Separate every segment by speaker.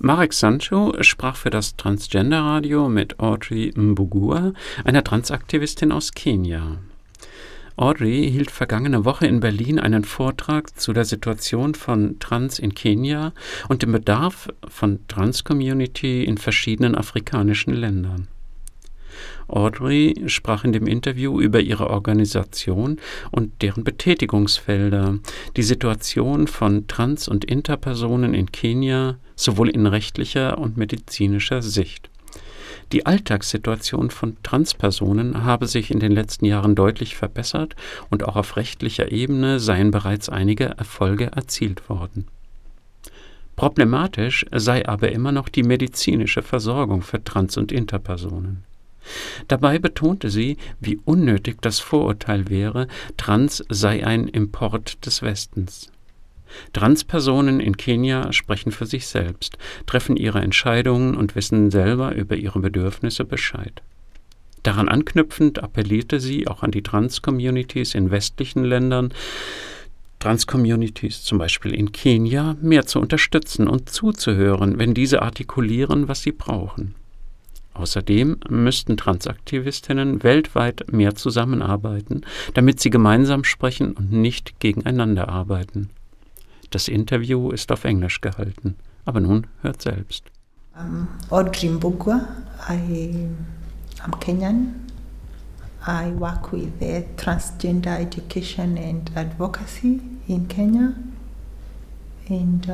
Speaker 1: Marek Sancho sprach für das Transgender-Radio mit Audrey Mbugua, einer Transaktivistin aus Kenia. Audrey hielt vergangene Woche in Berlin einen Vortrag zu der Situation von Trans in Kenia und dem Bedarf von Trans-Community in verschiedenen afrikanischen Ländern. Audrey sprach in dem Interview über ihre Organisation und deren Betätigungsfelder, die Situation von Trans- und Interpersonen in Kenia, sowohl in rechtlicher und medizinischer Sicht. Die Alltagssituation von Transpersonen habe sich in den letzten Jahren deutlich verbessert und auch auf rechtlicher Ebene seien bereits einige Erfolge erzielt worden. Problematisch sei aber immer noch die medizinische Versorgung für Trans- und Interpersonen. Dabei betonte sie, wie unnötig das Vorurteil wäre, Trans sei ein Import des Westens. Transpersonen in Kenia sprechen für sich selbst, treffen ihre Entscheidungen und wissen selber über ihre Bedürfnisse Bescheid. Daran anknüpfend appellierte sie auch an die Trans-Communities in westlichen Ländern, Trans-Communities zum Beispiel in Kenia, mehr zu unterstützen und zuzuhören, wenn diese artikulieren, was sie brauchen. Außerdem müssten Transaktivistinnen weltweit mehr zusammenarbeiten, damit sie gemeinsam sprechen und nicht gegeneinander arbeiten. Das Interview ist auf Englisch gehalten, aber nun hört selbst.
Speaker 2: Audrey Mbugua, I'm Kenyan. I work with the transgender education and advocacy in Kenya. And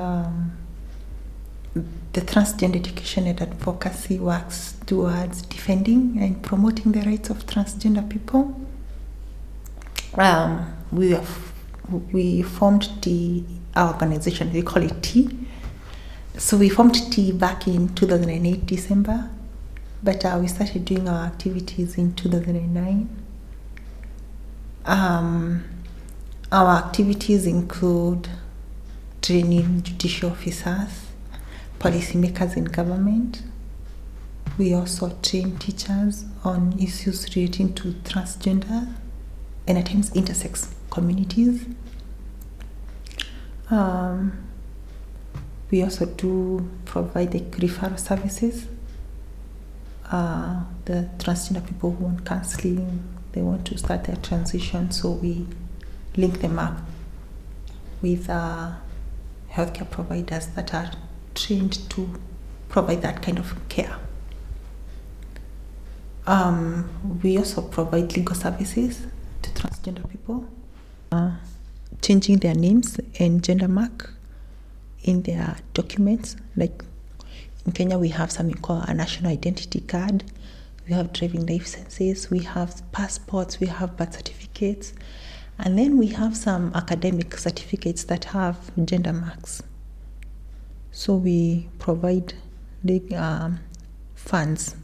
Speaker 2: the transgender education and advocacy works towards defending and promoting the rights of transgender people. We formed our organization, we call it T. So we formed T back in 2008 December, but we started doing our activities in 2009. Our activities include training judicial officers, policymakers in government. We also train teachers on issues relating to transgender and at times intersex communities. We also do provide the referral services. The transgender people who want counseling, they want to start their transition, so we link them up with healthcare providers that are trained to provide that kind of care. We also provide legal services to transgender people, changing their names and gender mark in their documents. Like in Kenya, we have something called a national identity card. We have driving licenses, we have passports, we have birth certificates, and then we have some academic certificates that have gender marks. So we provide funds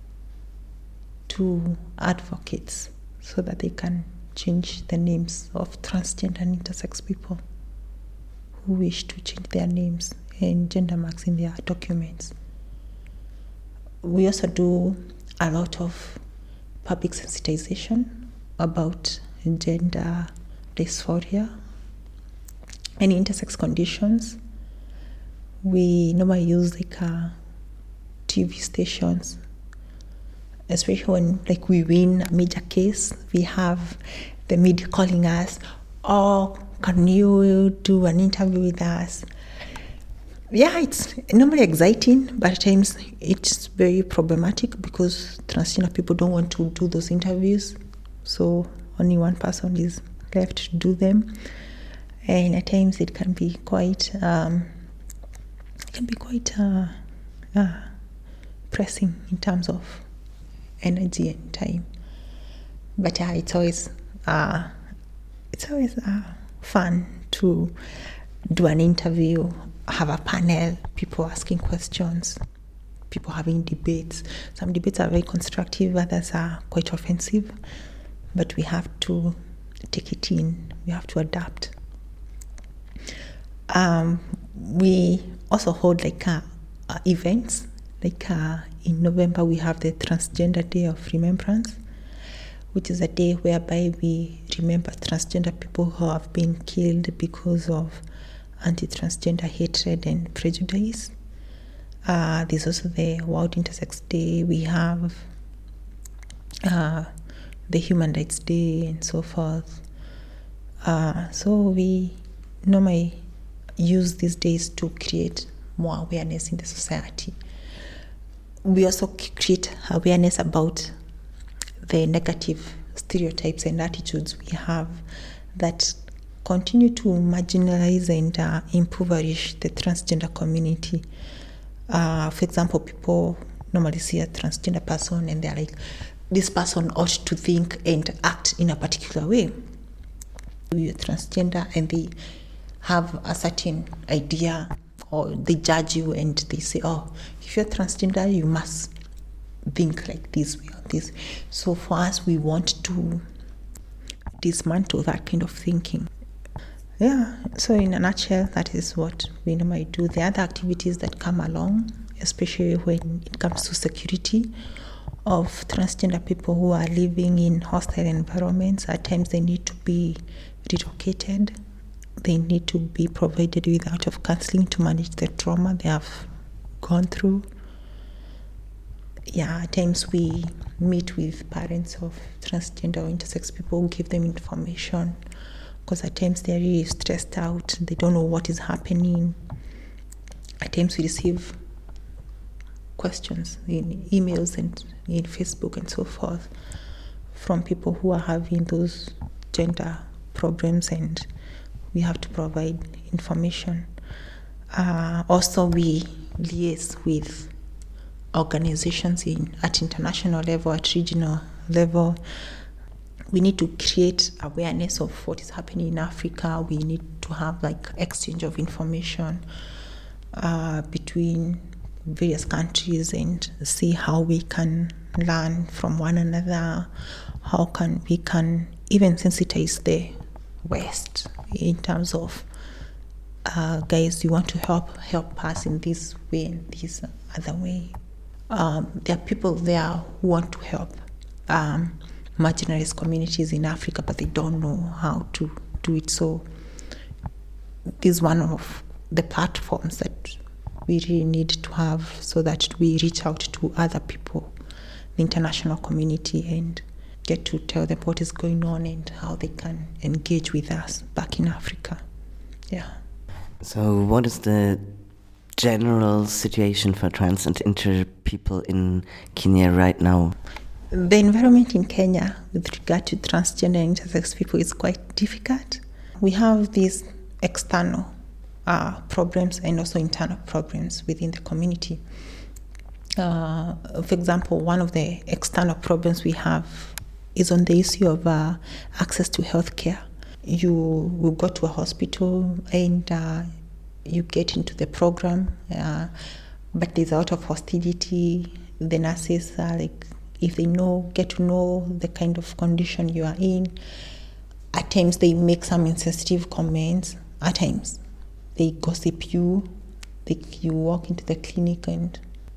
Speaker 2: to advocates so that they can change the names of transgender and intersex people who wish to change their names and gender marks in their documents. We also do a lot of public sensitization about gender dysphoria and intersex conditions. We normally use TV stations, especially when we win a major case. We have the media calling us, "Oh, can you do an interview with us?" Yeah, it's normally exciting, but at times it's very problematic because transgender people don't want to do those interviews, so only one person is left to do them, and at times it can be quite pressing in terms of energy and time. But it's always fun to do an interview, have a panel, people asking questions, people having debates. Some debates are very constructive, others are quite offensive, but we have to take it in, we have to adapt. We also hold events, in November we have the Transgender Day of Remembrance, which is a day whereby we remember transgender people who have been killed because of anti-transgender hatred and prejudice. There's also the World Intersex Day. We have the Human Rights Day and so forth. So we normally use these days to create more awareness in the society. We also create awareness about the negative stereotypes and attitudes we have that continue to marginalize and impoverish the transgender community. For example, people normally see a transgender person and they're like, this person ought to think and act in a particular way. You're transgender and they have a certain idea, or they judge you and they say, oh, if you're transgender, you must think like this way or this. So for us, we want to dismantle that kind of thinking. Yeah, so in a nutshell, that is what we normally do. The other activities that come along, especially when it comes to security of transgender people who are living in hostile environments, at times they need to be relocated. They need to be provided with out-of counseling to manage the trauma they have gone through. Yeah, at times we meet with parents of transgender or intersex people, give them information, because at times they're really stressed out. They don't know what is happening. At times we receive questions in emails and in Facebook and so forth from people who are having those gender problems, and we have to provide information. Also, we liaise with organizations at international level, at regional level. We need to create awareness of what is happening in Africa. We need to have like exchange of information between various countries and see how we can learn from one another. How we can even sensitize the West in terms of guys, you want to help us in this way and this other way. There are people there who want to help marginalized communities in Africa, but they don't know how to do it. So this is one of the platforms that we really need to have, so that we reach out to other people, the international community, and get to tell them what is going on and how they can engage with us back in Africa. Yeah.
Speaker 3: So what is the general situation for trans and inter people in Kenya right now?
Speaker 2: The environment in Kenya with regard to transgender and intersex people is quite difficult. We have these external problems and also internal problems within the community. For example, one of the external problems we have is on the issue of access to healthcare. You will go to a hospital and you get into the program, but there's a lot of hostility. The nurses are like, if they get to know the kind of condition you are in, at times they make some insensitive comments. At times they gossip you. You walk into the clinic and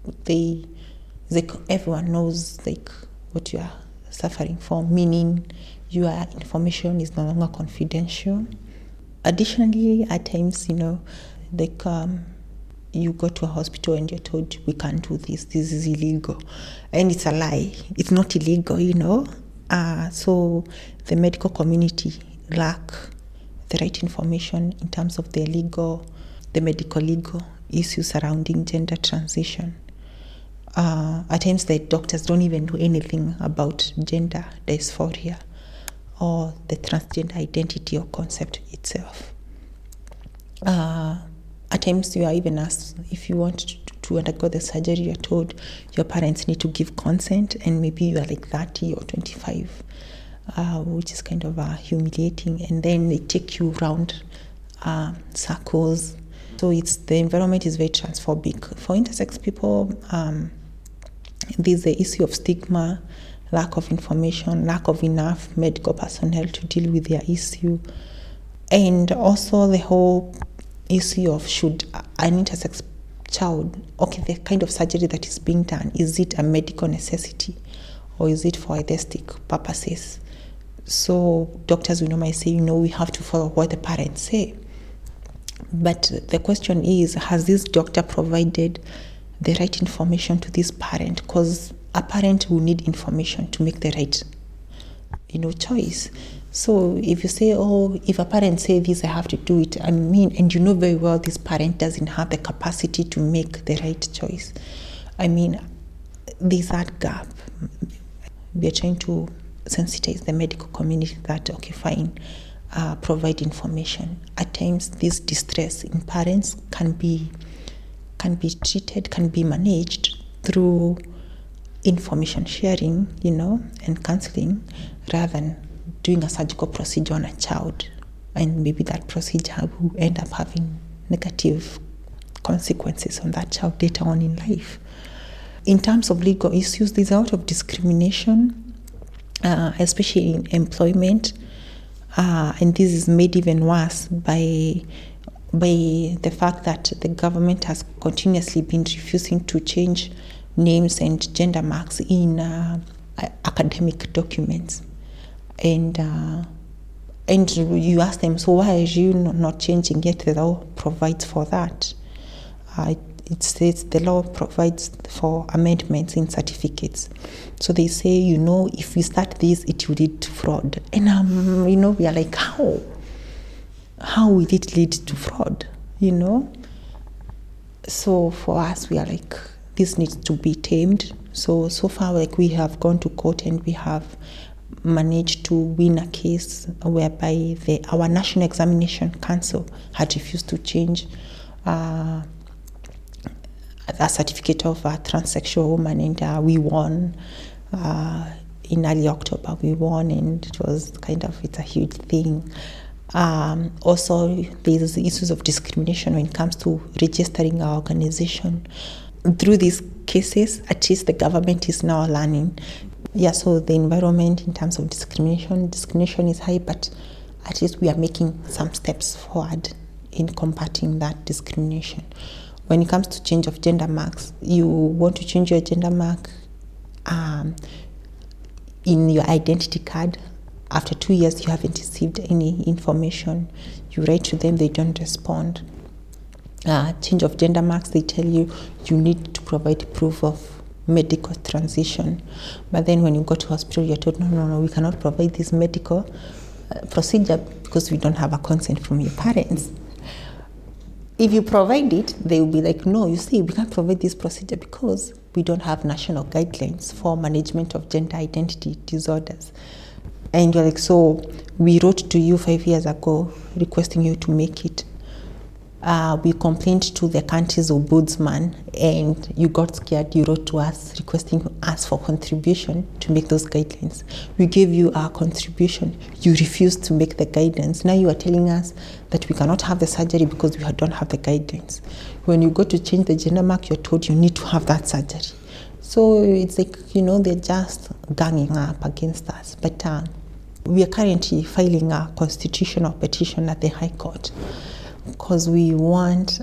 Speaker 2: everyone knows what you are suffering from, meaning your information is no longer confidential. Additionally, at times, you go to a hospital and you're told, we can't do this is illegal. And it's a lie. It's not illegal, So the medical community lack the right information in terms of the medical legal issues surrounding gender transition. At times the doctors don't even know anything about gender dysphoria or the transgender identity or concept itself. At times you are even asked, if you want to undergo the surgery, you're told your parents need to give consent, and maybe you are like 30 or 25, which is kind of humiliating. And then they take you around circles. So the environment is very transphobic. For intersex people, there's the issue of stigma, lack of information, lack of enough medical personnel to deal with their issue, and also the whole issue of, should an intersex child, the kind of surgery that is being done, is it a medical necessity or is it for aesthetic purposes? So doctors will normally say, we have to follow what the parents say. But the question is, has this doctor provided the right information to this parent, because a parent will need information to make the right, choice. So if you say, if a parent say this, I have to do it, and you know very well this parent doesn't have the capacity to make the right choice. There's that gap. We are trying to sensitize the medical community that, okay, fine, provide information. At times, this distress in parents can be treated, can be managed through information sharing, and counseling, rather than doing a surgical procedure on a child, and maybe that procedure will end up having negative consequences on that child later on in life. In terms of legal issues, there's a lot of discrimination, especially in employment, and this is made even worse by the fact that the government has continuously been refusing to change names and gender marks in academic documents. And you ask them, so why are you not changing? Yet the law provides for that. It says the law provides for amendments in certificates. So they say, if we start this, it will lead to fraud. And, we are like, how? How will it lead to fraud? So for us, we are like, this needs to be tamed. So far, we have gone to court and we have managed to win a case whereby our National Examination Council had refused to change a certificate of a transsexual woman, and we won. In early October, we won, and it was it's a huge thing. Also, there's issues of discrimination when it comes to registering our organization. Through these cases, at least the government is now learning. Yeah, so the environment in terms of discrimination is high, but at least we are making some steps forward in combating that discrimination. When it comes to change of gender marks, you want to change your gender mark in your identity card. After 2 years, you haven't received any information. You write to them, they don't respond. Change of gender marks, they tell you need to provide proof of medical transition. But then when you go to hospital, you're told, no, we cannot provide this medical procedure because we don't have a consent from your parents. If you provide it, they will be like, no, you see, we can't provide this procedure because we don't have national guidelines for management of gender identity disorders. And you're like, so we wrote to you 5 years ago requesting you to make it. We complained to the country's ombudsman, and you got scared. You wrote to us requesting us for contribution to make those guidelines. We gave you our contribution. You refused to make the guidance. Now you are telling us that we cannot have the surgery because we don't have the guidelines. When you go to change the gender mark, you're told you need to have that surgery. So it's like, they're just ganging up against us. But we are currently filing a constitutional petition at the High Court, because we want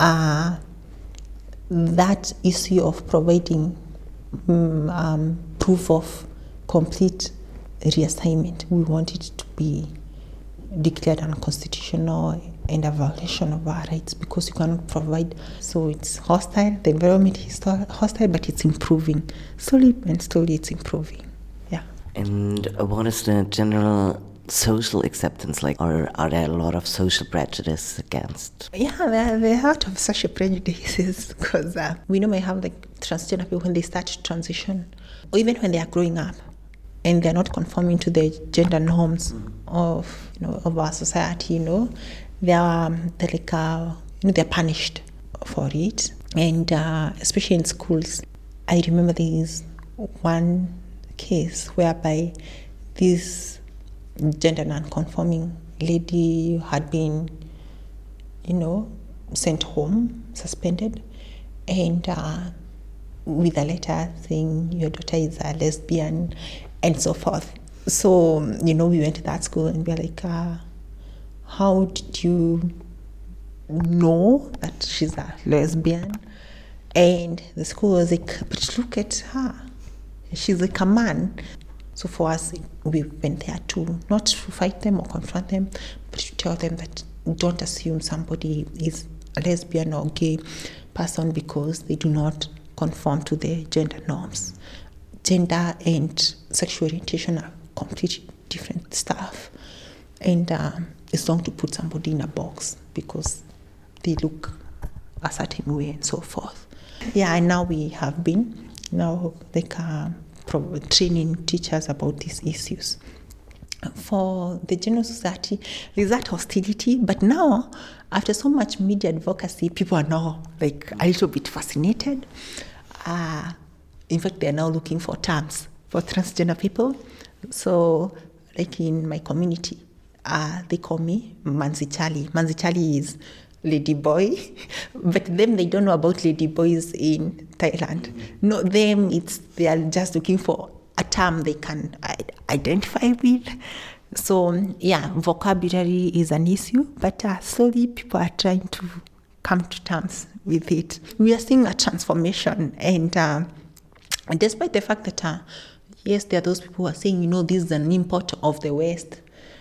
Speaker 2: that issue of providing proof of complete reassignment. We want it to be declared unconstitutional and a violation of our rights, because you cannot provide. So it's hostile, the environment is hostile, but it's improving. Slowly it's improving. Yeah.
Speaker 3: And what is the general social acceptance like, or are there a lot of social prejudice against?
Speaker 2: Yeah, there are a lot of social prejudices, because we normally have transgender people when they start to transition, or even when they are growing up and they're not conforming to the gender norms of our society. They're punished for it, and especially in schools. I remember there is one case whereby this gender non-conforming lady had been, sent home, suspended, and with a letter saying your daughter is a lesbian and so forth. So, we went to that school and we were like, how did you know that she's a lesbian? And the school was like, but look at her. She's like a man. So for us, we went there to not to fight them or confront them, but to tell them that don't assume somebody is a lesbian or gay person because they do not conform to the gender norms. Gender and sexual orientation are completely different stuff. And it's wrong to put somebody in a box because they look a certain way and so forth. Yeah, and now we have been training teachers about these issues. For the general society, there's that hostility, but now, after so much media advocacy, people are now a little bit fascinated. In fact, they're now looking for terms for transgender people. So, in my community, they call me Manzichali. Manzichali is lady boy, but them, they don't know about lady boys in Thailand. No, them, they are just looking for a term they can identify with. So, yeah, vocabulary is an issue, but slowly people are trying to come to terms with it. We are seeing a transformation, and despite the fact that, yes, there are those people who are saying, this is an import of the West.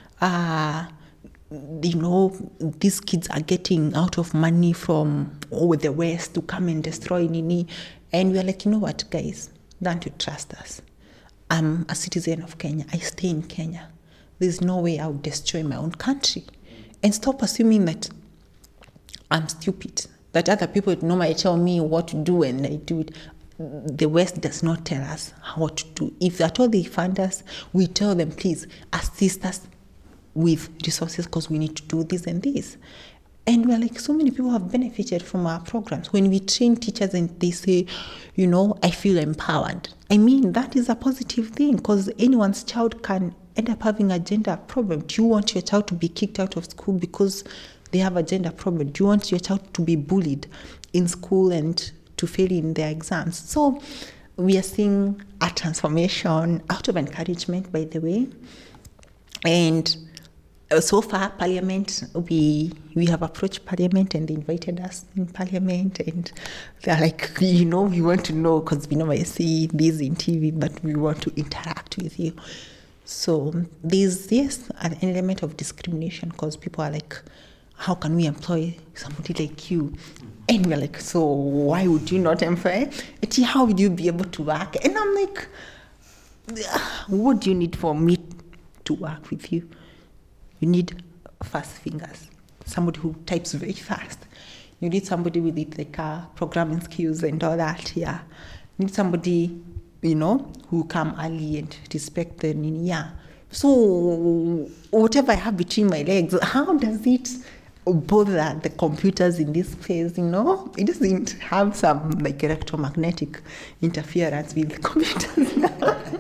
Speaker 2: These kids are getting out of money from the West to come and destroy Nini. And we're like, you know what, guys, don't you trust us? I'm a citizen of Kenya. I stay in Kenya. There's no way I would destroy my own country. And stop assuming that I'm stupid, that other people normally tell me what to do and I do it. The West does not tell us what to do. If at all they fund us, we tell them, please assist us with resources because we need to do this and this. And we're like, so many people have benefited from our programs. When we train teachers and they say, I feel empowered. I mean, that is a positive thing because anyone's child can end up having a gender problem. Do you want your child to be kicked out of school because they have a gender problem? Do you want your child to be bullied in school and to fail in their exams? So we are seeing a transformation out of encouragement, by the way. And so far, Parliament, we have approached Parliament and they invited us in Parliament, and they're like, we want to know because we normally see this in TV, but we want to interact with you. So there's, yes, an element of discrimination because people are like, how can we employ somebody like you? And we're like, so why would you not employ? How would you be able to work? And I'm like, what do you need for me to work with you? You need fast fingers, somebody who types very fast. You need somebody with programming skills and all that, yeah. You need somebody, who come early and respect the yeah. So whatever I have between my legs, how does it bother the computers in this place, It doesn't have some electromagnetic interference with the computers.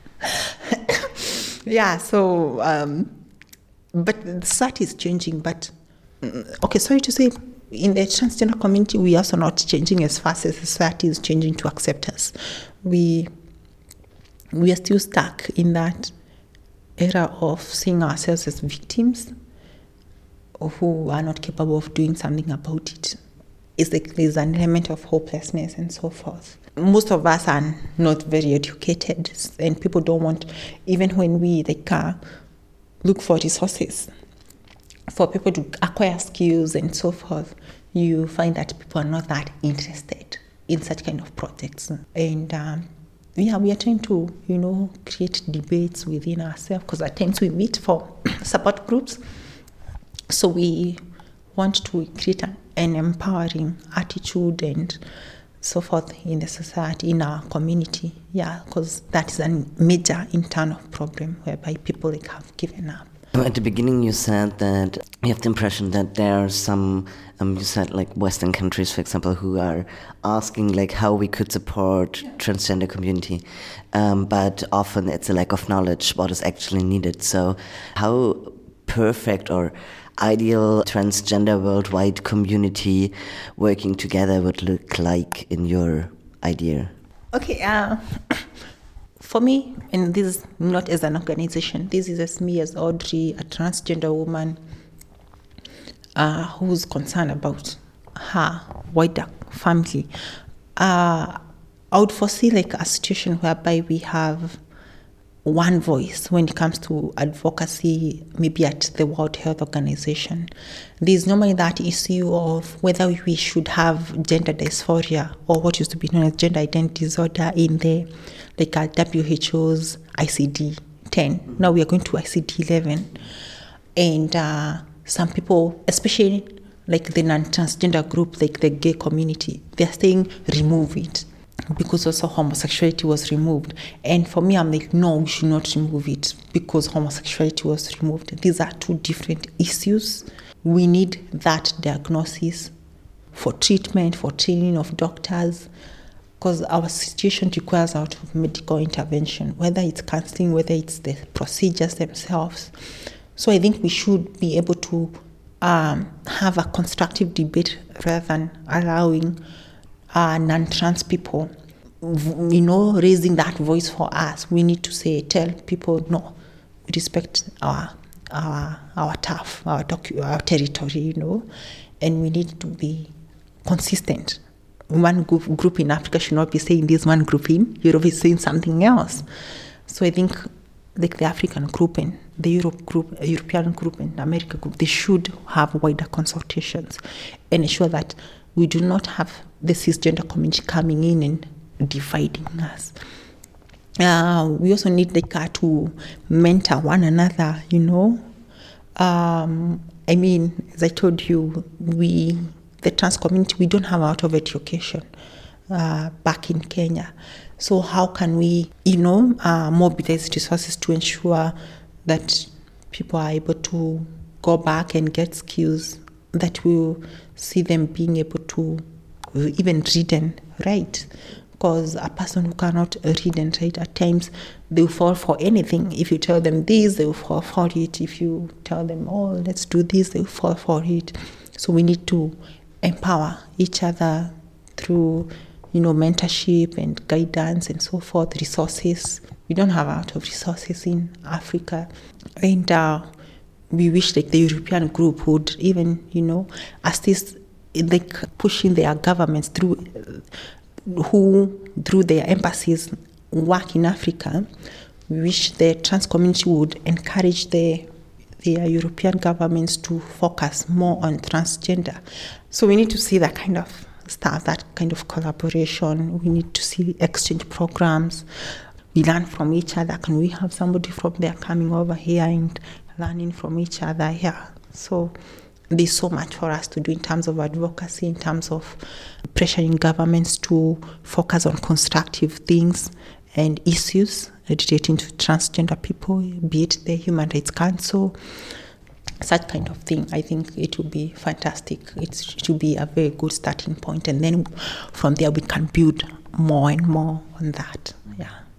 Speaker 2: Yeah, so... But the society is changing, but, sorry to say, in the transgender community, we are also not changing as fast as society is changing to accept us. We are still stuck in that era of seeing ourselves as victims who are not capable of doing something about it. It's like there's an element of hopelessness and so forth. Most of us are not very educated, and people don't want, even when we look for resources for people to acquire skills and so forth, you find that people are not that interested in such kind of projects. And we are trying to, create debates within ourselves because at times we meet for support groups. So we want to create an empowering attitude and so forth in the society, in our community. Yeah, because that is a major internal problem whereby people have given up.
Speaker 3: At the beginning you said that you have the impression that there are some, you said Western countries, for example, who are asking how we could support transgender community. But often it's a lack of knowledge what is actually needed. So how perfect or ideal transgender worldwide community working together would look like in your idea? Okay,
Speaker 2: for me, and this is not as an organization, this is as me as Audrey, a transgender woman who's concerned about her wider family. I would foresee a situation whereby we have one voice when it comes to advocacy, maybe at the World Health Organization. There's normally that issue of whether we should have gender dysphoria or what used to be known as gender identity disorder in the WHO's ICD-10. Now we are going to ICD-11. And some people, especially like the non-transgender group, like the gay community, they're saying remove it, because also homosexuality was removed. And for me, I'm like, no, we should not remove it because homosexuality was removed. These are two different issues. We need that diagnosis for treatment, for training of doctors, because our situation requires a lot of medical intervention, whether it's counseling, whether it's the procedures themselves. So I think we should be able to have a constructive debate rather than allowing non-trans people, raising that voice for us. We need to tell people, no, we respect our turf, our territory, and we need to be consistent. One group in Africa should not be saying this, one group in Europe is saying something else. So I think like the African group and the European group and the American group, they should have wider consultations and ensure that we do not have the cisgender community coming in and dividing us. We also need to mentor one another, as I told you, the trans community, we don't have a lot of education back in Kenya. So how can we, mobilize resources to ensure that people are able to go back and get skills that will see them being able to even read and write? Because a person who cannot read and write, at times they will fall for anything. If you tell them this, they will fall for it. If you tell them, oh, let's do this, they will fall for it. So we need to empower each other through, mentorship and guidance and so forth, resources. We don't have a lot of resources in Africa. And we wish the European group would even, assist pushing their governments through their embassies work in Africa. We wish the trans community would encourage their European governments to focus more on transgender. So we need to see that kind of stuff, that kind of collaboration. We need to see exchange programs. We learn from each other. Can we have somebody from there coming over here and learning from each other here? So there's so much for us to do in terms of advocacy, in terms of pressuring governments to focus on constructive things and issues relating to transgender people, be it the Human Rights Council, such kind of thing. I think it would be fantastic. It would be a very good starting point. And then from there we can build more and more on that. Yeah.